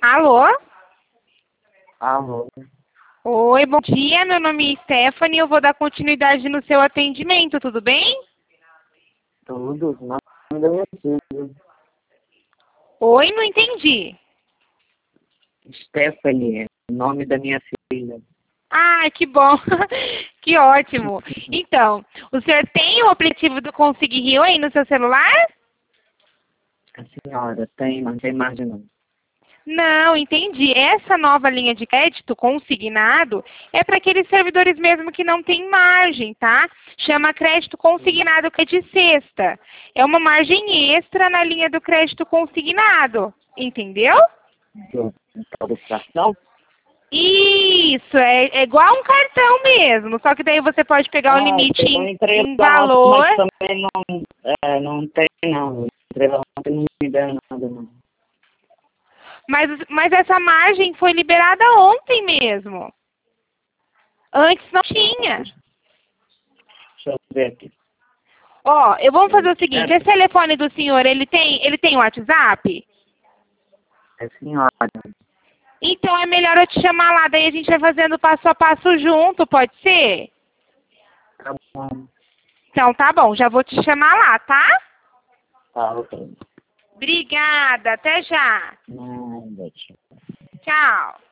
Alô? Alô? Oi, bom dia. Meu nome é Stephanie. Eu vou dar continuidade no seu atendimento, tudo bem? Tudo? Nome da minha filha. Oi, não entendi. Stephanie, nome da minha filha. Ah, que bom. Que ótimo. Então, o senhor tem o aplicativo do Consegui Rio aí no seu celular? A senhora tem, não tem margem não. Não, entendi. Essa nova linha de crédito consignado é para aqueles servidores mesmo que não tem margem, tá? Chama crédito consignado, que é de sexta. É uma margem extra na linha do crédito consignado, entendeu? Do cartão? Isso, é igual um cartão mesmo, só que daí você pode pegar o limite Eu entrei em lá ontem, valor. mas também não tem não. Eu entrei lá ontem e não me deram nada não. Mas essa margem foi liberada ontem mesmo. Antes não tinha. Deixa eu ver aqui. Ó, eu vou fazer o seguinte, esse telefone do senhor, ele tem WhatsApp? É senhora. Então é melhor eu te chamar lá, daí a gente vai fazendo passo a passo junto, pode ser? Tá bom. Então tá bom, já vou te chamar lá, tá? Tá, ok. Obrigada, até já. Nada, tchau. Tchau.